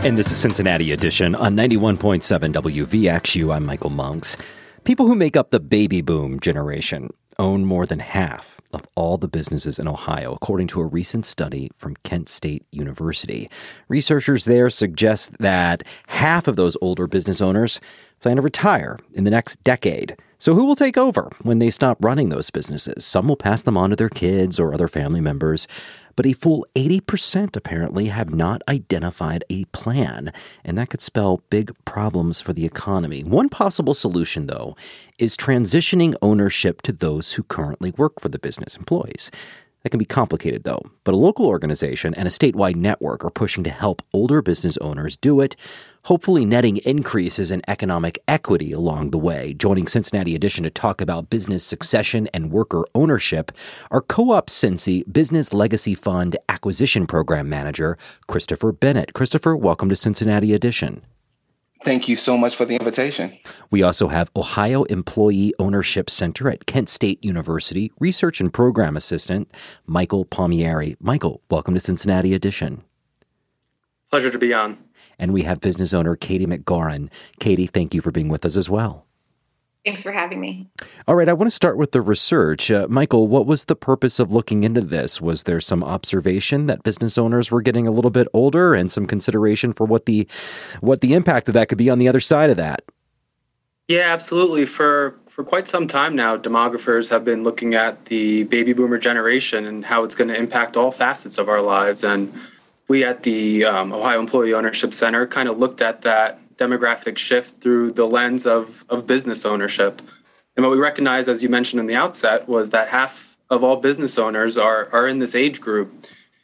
And this is Cincinnati Edition on 91.7 WVXU. I'm Michael Monks. People who make up the baby boom generation own more than half of all the businesses in Ohio, according to a recent study from Kent State University. Researchers there suggest that half of those older business owners plan to retire in the next decade. So who will take over when they stop running those businesses? Some will pass them on to their kids or other family members. But a full 80% apparently have not identified a plan, and that could spell big problems for the economy. One possible solution, though, is transitioning ownership to those who currently work for the business employees. That can be complicated, though, but a local organization and a statewide network are pushing to help older business owners do it, hopefully netting increases in economic equity along the way. Joining Cincinnati Edition to talk about business succession and worker ownership are Co-op Cincy Business Legacy Fund Acquisition Program Manager Christopher Bennett. Christopher, welcome to Cincinnati Edition. Thank you so much for the invitation. We also have Ohio Employee Ownership Center at Kent State University Research and Program Assistant Michael Palmieri. Michael, welcome to Cincinnati Edition. Pleasure to be on. And we have business owner Katie McGauran. Katie, thank you for being with us as well. Thanks for having me. All right, I want to start with the research. Michael, what was the purpose of looking into this? Was there some observation that business owners were getting a little bit older and some consideration for what the impact of that could be on the other side of that? Yeah, absolutely. For quite some time now, demographers have been looking at the baby boomer generation and how it's going to impact all facets of our lives. And we at the Ohio Employee Ownership Center kind of looked at that demographic shift through the lens of business ownership. And what we recognized, as you mentioned in the outset, was that half of all business owners are in this age group.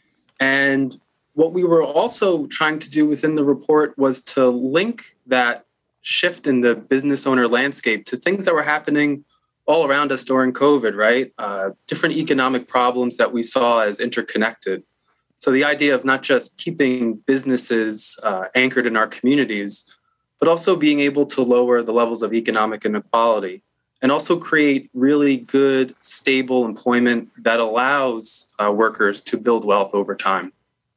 And what we were also trying to do within the report was to link that shift in the business owner landscape to things that were happening all around us during COVID, right? Different economic problems that we saw as interconnected. So the idea of not just keeping businesses anchored in our communities, but also being able to lower the levels of economic inequality and also create really good, stable employment that allows workers to build wealth over time.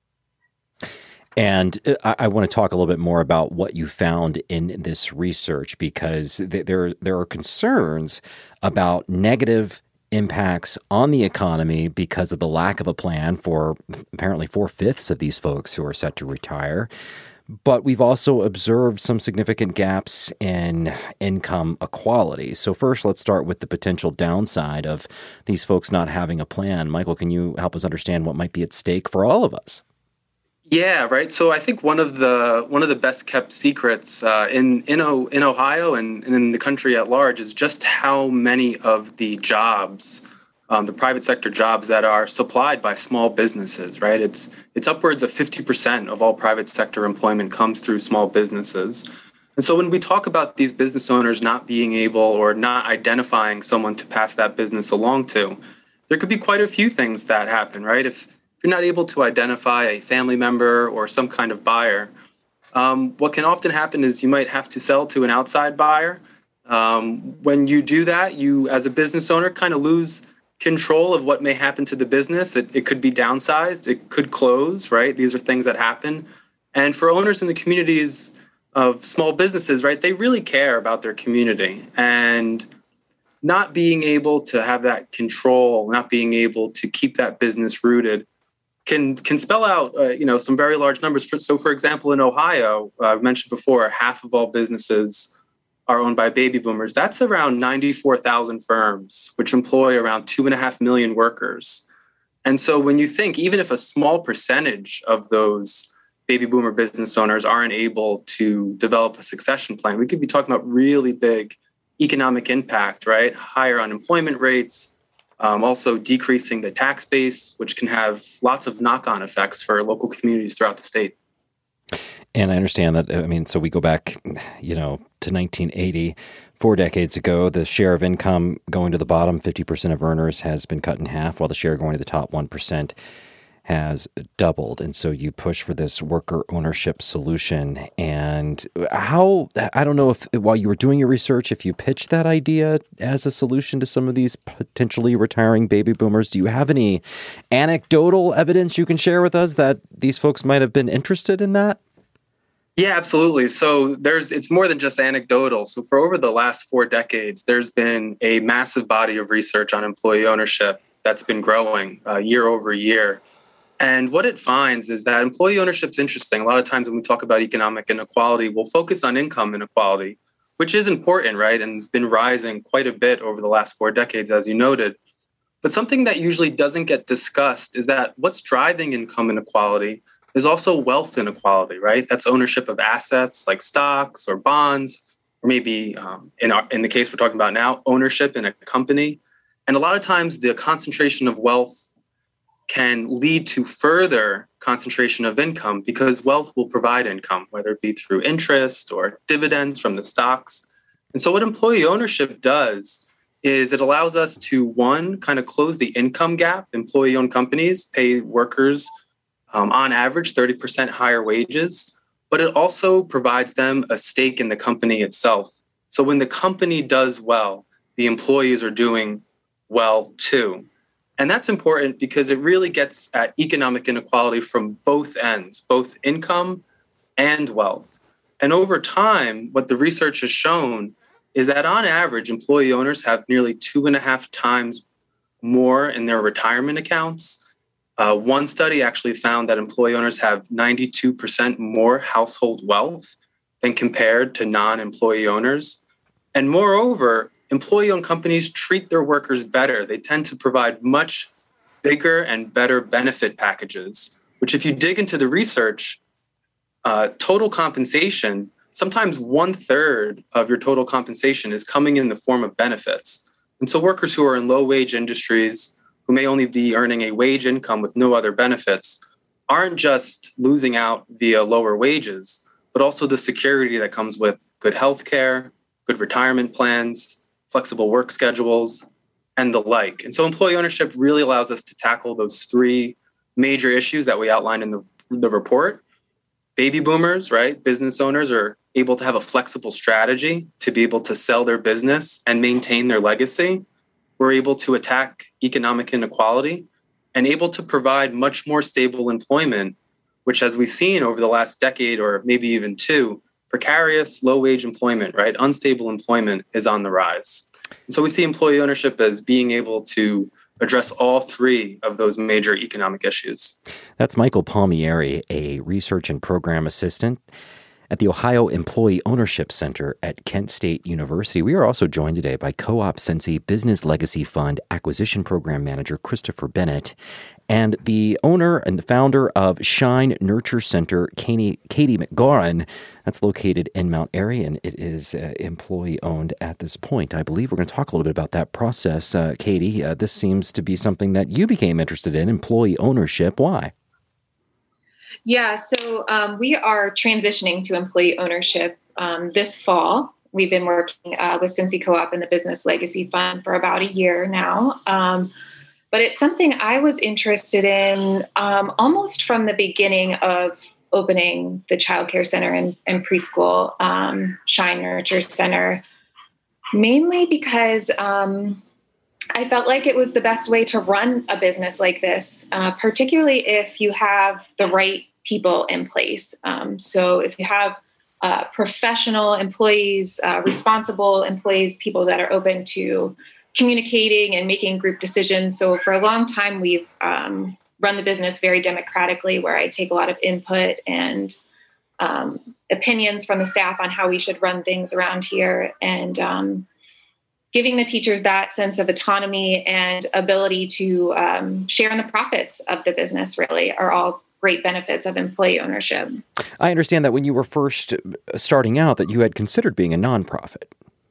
And I want to talk a little bit more about what you found in this research, because there are concerns about negative impacts on the economy because of the lack of a plan for apparently 4/5 of these folks who are set to retire. But we've also observed some significant gaps in income equality. So first, let's start with the potential downside of these folks not having a plan. Michael, can you help us understand what might be at stake for all of us? Yeah, right. So I think one of the best kept secrets in Ohio and in the country at large is just how many of the jobs, the private sector jobs that are supplied by small businesses, right? It's upwards of 50% of all private sector employment comes through small businesses. And so when we talk about these business owners not being able or not identifying someone to pass that business along to, there could be quite a few things that happen, right? If you're not able to identify a family member or some kind of buyer, what can often happen is you might have to sell to an outside buyer. When you do that, you as a business owner kind of lose control of what may happen to the business. It could be downsized. It could close, right? These are things that happen. And for owners in the communities of small businesses, right, they really care about their community. And not being able to have that control, not being able to keep that business rooted can spell out, some very large numbers. So, for example, in Ohio, I mentioned before, half of all businesses are owned by baby boomers. That's around 94,000 firms, which employ around 2.5 million workers. And so when you think, even if a small percentage of those baby boomer business owners aren't able to develop a succession plan, we could be talking about really big economic impact, right? Higher unemployment rates, also decreasing the tax base, which can have lots of knock-on effects for local communities throughout the state. And I understand that, so we go back, to 1980, 4 decades ago, the share of income going to the bottom 50% of earners has been cut in half, while the share going to the top 1% has doubled. And so you push for this worker ownership solution. And I don't know if while you were doing your research, if you pitched that idea as a solution to some of these potentially retiring baby boomers, do you have any anecdotal evidence you can share with us that these folks might have been interested in that? Yeah, absolutely. So it's more than just anecdotal. So for over the last 4 decades, there's been a massive body of research on employee ownership that's been growing year over year. And what it finds is that employee ownership is interesting. A lot of times when we talk about economic inequality, we'll focus on income inequality, which is important, right? And it's been rising quite a bit over the last 4 decades, as you noted. But something that usually doesn't get discussed is that what's driving income inequality is also wealth inequality, right? That's ownership of assets like stocks or bonds, or maybe in the case we're talking about now, ownership in a company. And a lot of times the concentration of wealth can lead to further concentration of income because wealth will provide income, whether it be through interest or dividends from the stocks. And so what employee ownership does is it allows us to, one, kind of close the income gap. Employee-owned companies pay workers on average 30% higher wages, but it also provides them a stake in the company itself. So when the company does well, the employees are doing well too. And that's important because it really gets at economic inequality from both ends, both income and wealth. And over time, what the research has shown is that on average, employee owners have nearly 2.5 times more in their retirement accounts. One study actually found that employee owners have 92% more household wealth than compared to non-employee owners. And moreover, employee-owned companies treat their workers better. They tend to provide much bigger and better benefit packages, which if you dig into the research, total compensation, sometimes 1/3 of your total compensation is coming in the form of benefits. And so workers who are in low-wage industries, who may only be earning a wage income with no other benefits, aren't just losing out via lower wages, but also the security that comes with good health care, good retirement plans, flexible work schedules, and the like. And so employee ownership really allows us to tackle those 3 major issues that we outlined in the report. Baby boomers, right? Business owners are able to have a flexible strategy to be able to sell their business and maintain their legacy. We're able to attack economic inequality and able to provide much more stable employment, which as we've seen over the last decade or maybe even 2, precarious, low-wage employment, right? Unstable employment is on the rise. And so we see employee ownership as being able to address all 3 of those major economic issues. That's Michael Palmieri, a research and program assistant at the Ohio Employee Ownership Center at Kent State University. We are also joined today by Co-op Sensi Business Legacy Fund Acquisition Program Manager Christopher Bennett and the owner and the founder of Shine Nurture Center, Katie McGauran. That's located in Mount Airy, and it is employee-owned at this point. I believe we're going to talk a little bit about that process. Katie, this seems to be something that you became interested in, employee ownership. Why? Yeah, so we are transitioning to employee ownership this fall. We've been working with Sensi Co-op and the Business Legacy Fund for about a year now. But it's something I was interested in almost from the beginning of opening the child care center and preschool, Shine Nurture Center, mainly because I felt like it was the best way to run a business like this, particularly if you have the right people in place. So if you have professional employees, responsible employees, people that are open to communicating and making group decisions. So for a long time, we've run the business very democratically, where I take a lot of input and opinions from the staff on how we should run things around here, and giving the teachers that sense of autonomy and ability to share in the profits of the business really are all great benefits of employee ownership. I understand that when you were first starting out that you had considered being a nonprofit.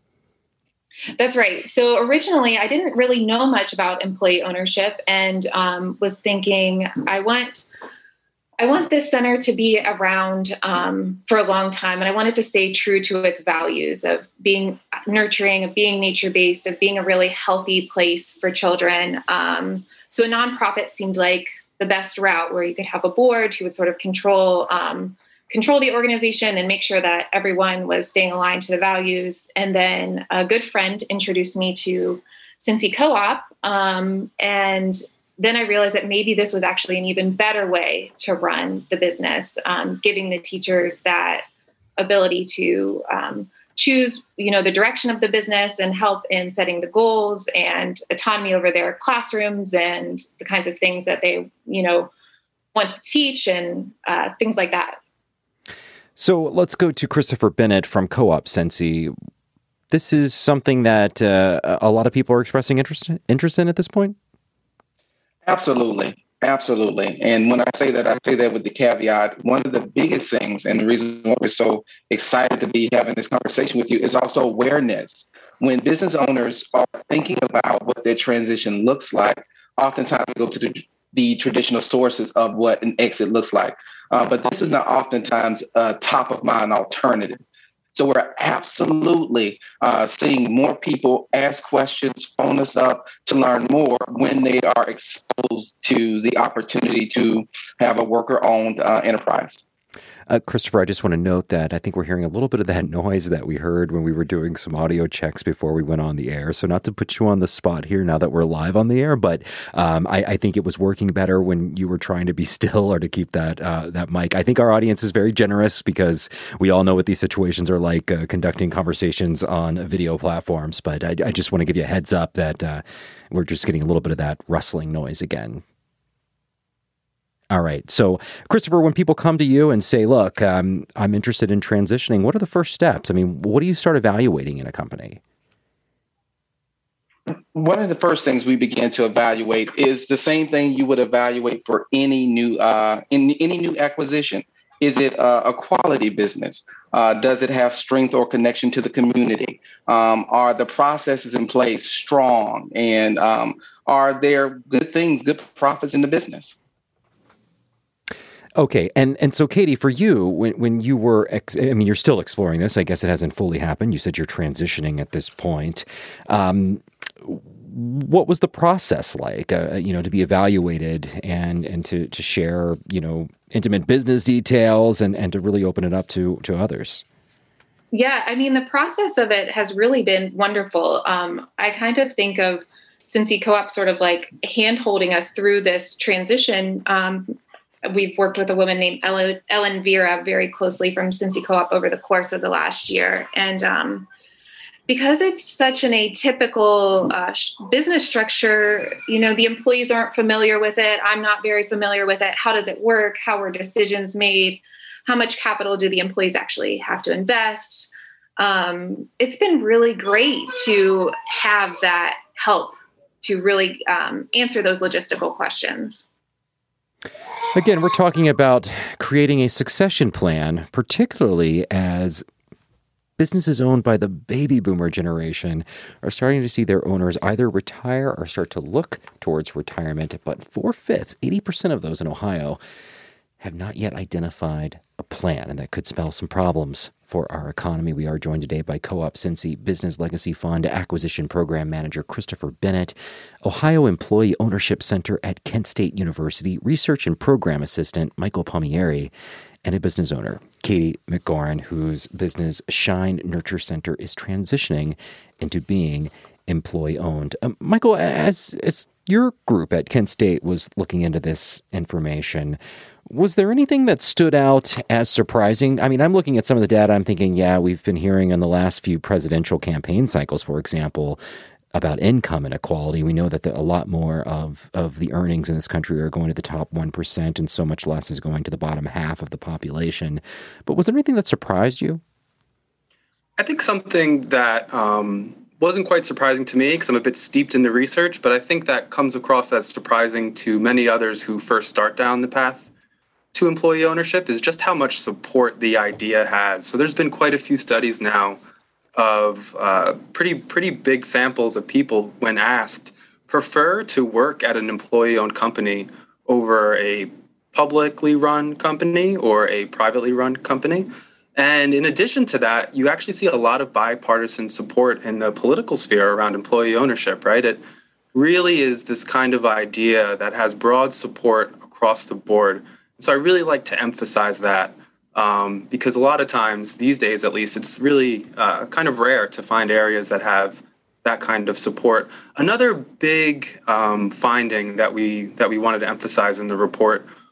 That's right. So originally, I didn't really know much about employee ownership, and was thinking, I want this center to be around for a long time, and I want it to stay true to its values of being nurturing, of being nature-based, of being a really healthy place for children. So a nonprofit seemed like the best route, where you could have a board who would sort of control the organization and make sure that everyone was staying aligned to the values. And then a good friend introduced me to Sensi Co-op. And then I realized that maybe this was actually an even better way to run the business, giving the teachers that ability to choose, the direction of the business and help in setting the goals and autonomy over their classrooms and the kinds of things that they, want to teach and things like that. So let's go to Christopher Bennett from Co-op Sensi. This is something that a lot of people are expressing interest in at this point? Absolutely. Absolutely. And when I say that with the caveat, one of the biggest things and the reason why we're so excited to be having this conversation with you is also awareness. When business owners are thinking about what their transition looks like, oftentimes they go to the traditional sources of what an exit looks like. But this is not oftentimes a top of mind alternative. So we're absolutely seeing more people ask questions, phone us up to learn more when they are exposed to the opportunity to have a worker-owned enterprise. Christopher, I just want to note that I think we're hearing a little bit of that noise that we heard when we were doing some audio checks before we went on the air. So not to put you on the spot here now that we're live on the air, but I think it was working better when you were trying to be still or to keep that mic. I think our audience is very generous because we all know what these situations are like conducting conversations on video platforms. But I just want to give you a heads up that we're just getting a little bit of that rustling noise again. All right. So, Christopher, when people come to you and say, look, I'm interested in transitioning, what are the first steps? I mean, what do you start evaluating in a company? One of the first things we begin to evaluate is the same thing you would evaluate for any new acquisition. Is it a quality business? Does it have strength or connection to the community? Are the processes in place strong? And are there good things, good profits in the business? Okay. And so, Katie, for you, when you were, you're still exploring this. I guess it hasn't fully happened. You said you're transitioning at this point. What was the process like, to be evaluated and to share, intimate business details and to really open it up to others? Yeah, the process of it has really been wonderful. I kind of think of Cincy Co-op sort of like hand-holding us through this transition. We've worked with a woman named Ellen Vera very closely from Cincy Co-op over the course of the last year. And because it's such an atypical business structure, the employees aren't familiar with it. I'm not very familiar with it. How does it work? How are decisions made? How much capital do the employees actually have to invest? It's been really great to have that help to really answer those logistical questions. Again, we're talking about creating a succession plan, particularly as businesses owned by the baby boomer generation are starting to see their owners either retire or start to look towards retirement. But 4/5, 80% of those in Ohio have not yet identified a plan, and that could spell some problems for our economy. We are joined today by Co-op Sensi Business Legacy Fund Acquisition Program Manager Christopher Bennett, Ohio Employee Ownership Center at Kent State University Research and Program Assistant Michael Palmieri, and a business owner, Katie McGoran, whose business Shine Nurture Center is transitioning into being employee-owned. Michael, as your group at Kent State was looking into this information, was there anything that stood out as surprising? I'm looking at some of the data. I'm thinking, we've been hearing in the last few presidential campaign cycles, for example, about income inequality. We know that a lot more of the earnings in this country are going to the top 1%, and so much less is going to the bottom half of the population. But was there anything that surprised you? I think something that wasn't quite surprising to me, because I'm a bit steeped in the research, but I think that comes across as surprising to many others who first start down the path to employee ownership, is just how much support the idea has. So there's been quite a few studies now of pretty big samples of people, when asked, prefer to work at an employee-owned company over a publicly run company or a privately run company. And in addition to that, you actually see a lot of bipartisan support in the political sphere around employee ownership, right? It really is this kind of idea that has broad support across the board. So I really like to emphasize that because a lot of times, these days at least, it's really kind of rare to find areas that have that kind of support. Another big finding that we wanted to emphasize in the report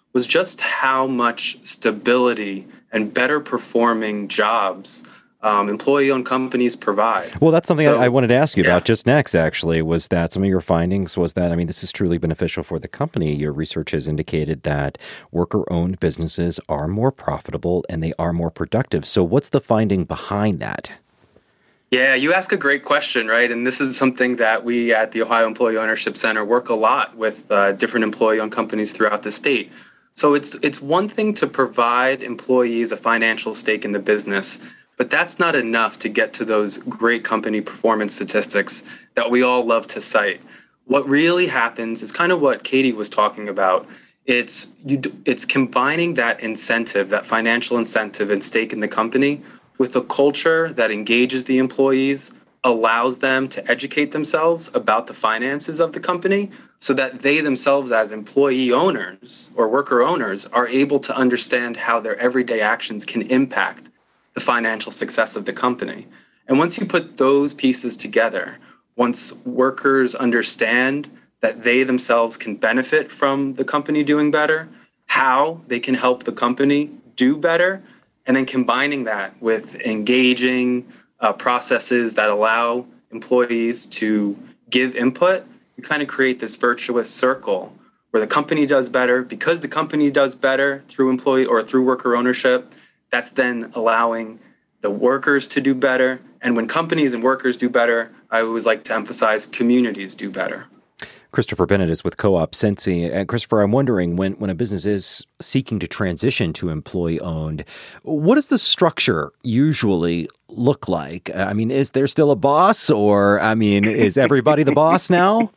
was just how much stability and better performing jobs employee-owned companies provide. Well, that's something I wanted to ask you about just next, actually, was that some of your findings was that, I mean, this is truly beneficial for the company. Your research has indicated that worker-owned businesses are more profitable and they are more productive. So what's the finding behind that? Yeah, you ask a great question, right? And this is something that we at the Ohio Employee Ownership Center work a lot with different employee-owned companies throughout the state. So it's one thing to provide employees a financial stake in the business, but that's not enough to get to those great company performance statistics that we all love to cite. What really happens is kind of what Katie was talking about. It's combining that incentive, that financial incentive and stake in the company, with a culture that engages the employees, allows them to educate themselves about the finances of the company so that they themselves as employee owners or worker owners are able to understand how their everyday actions can impact the financial success of the company. And once you put those pieces together, once workers understand that they themselves can benefit from the company doing better, how they can help the company do better, and then combining that with engaging processes that allow employees to give input, you kind of create this virtuous circle where the company does better. Because the company does better through employee or through worker ownership, that's then allowing the workers to do better. And when companies and workers do better, I always like to emphasize communities do better. Christopher Bennett is with Co-op Cincy. And Christopher, I'm wondering, when a business is seeking to transition to employee-owned, what does the structure usually look like? I mean, is there still a boss, or, I mean, is everybody the boss now?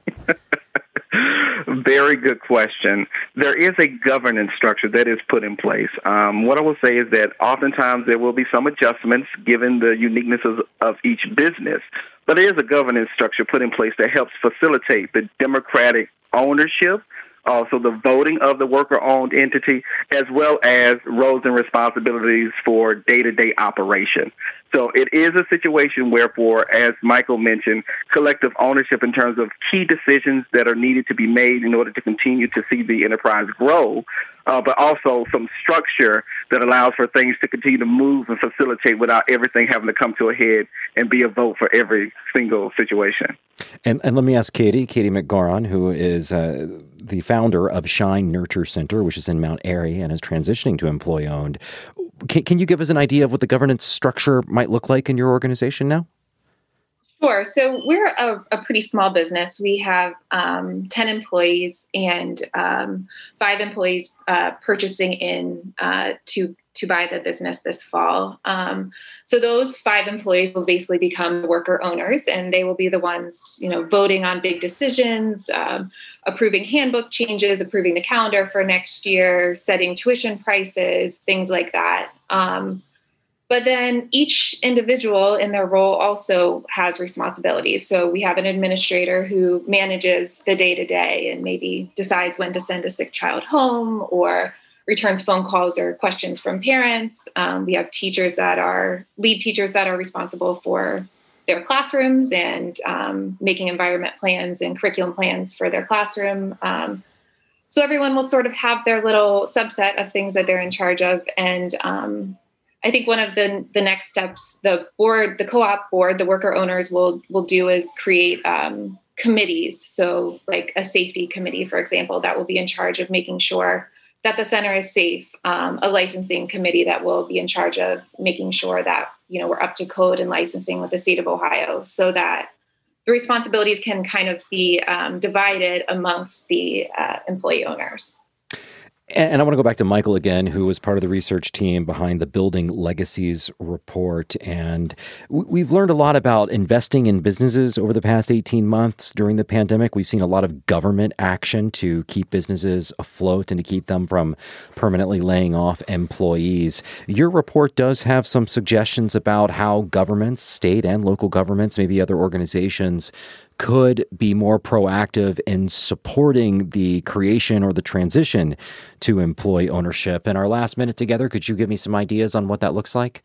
Very good question. There is a governance structure that is put in place. What I will say is that oftentimes there will be some adjustments given the uniqueness of each business, but there is a governance structure put in place that helps facilitate the democratic ownership, also the voting of the worker-owned entity, as well as roles and responsibilities for day-to-day operation. So it is a situation where, as Michael mentioned, collective ownership in terms of key decisions that are needed to be made in order to continue to see the enterprise grow, but also some structure that allows for things to continue to move and facilitate without everything having to come to a head and be a vote for every single situation. And let me ask Katie McGoran, who is the founder of Shine Nurture Center, which is in Mount Airy and is transitioning to employee-owned. Can you give us an idea of what the governance structure might look like in your organization now? Sure. So we're a pretty small business. We have 10 employees and 5 employees purchasing in to buy the business this fall. So those 5 employees will basically become worker owners, and they will be the ones, voting on big decisions, approving handbook changes, approving the calendar for next year, setting tuition prices, things like that. But then each individual in their role also has responsibilities. So we have an administrator who manages the day-to-day and maybe decides when to send a sick child home or returns phone calls or questions from parents. We have lead teachers that are responsible for their classrooms and making environment plans and curriculum plans for their classroom. So everyone will sort of have their little subset of things that they're in charge of. And I think one of the next steps the co-op board, the worker owners will do is create committees. So like a safety committee, for example, that will be in charge of making sure that the center is safe, a licensing committee that will be in charge of making sure that, we're up to code and licensing with the state of Ohio so that the responsibilities can kind of be divided amongst the employee owners. And I want to go back to Michael again, who was part of the research team behind the Building Legacies report. And we've learned a lot about investing in businesses over the past 18 months during the pandemic. We've seen a lot of government action to keep businesses afloat and to keep them from permanently laying off employees. Your report does have some suggestions about how governments, state and local governments, maybe other organizations, could be more proactive in supporting the creation or the transition to employee ownership. In our last minute together, could you give me some ideas on what that looks like?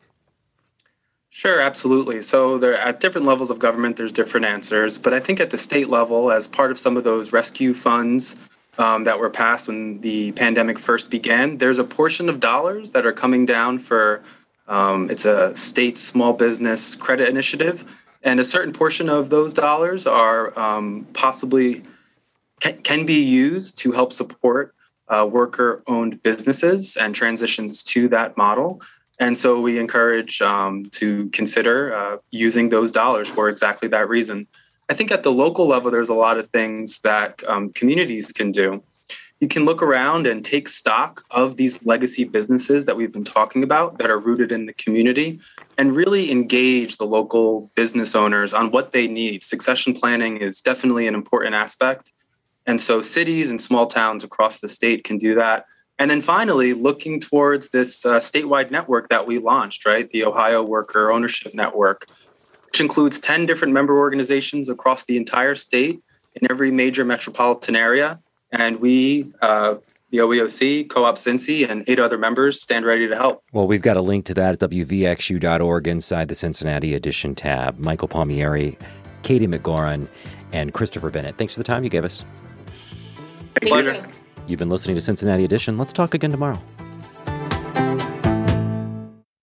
Sure, absolutely. So there, at different levels of government, there's different answers. But I think at the state level, as part of some of those rescue funds that were passed when the pandemic first began, there's a portion of dollars that are coming down for, it's a state small business credit initiative. And a certain portion of those dollars are possibly can be used to help support worker-owned businesses and transitions to that model. And so we encourage to consider using those dollars for exactly that reason. I think at the local level, there's a lot of things that communities can do. You can look around and take stock of these legacy businesses that we've been talking about that are rooted in the community and really engage the local business owners on what they need. Succession planning is definitely an important aspect. And so cities and small towns across the state can do that. And then finally, looking towards this statewide network that we launched, right? The Ohio Worker Ownership Network, which includes 10 different member organizations across the entire state in every major metropolitan area. And we, the OEOC, Co-op Cincy, and 8 other members stand ready to help. Well, we've got a link to that at wvxu.org inside the Cincinnati Edition tab. Michael Palmieri, Katie McGoran, and Christopher Bennett. Thanks for the time you gave us. Pleasure. You've been listening to Cincinnati Edition. Let's talk again tomorrow.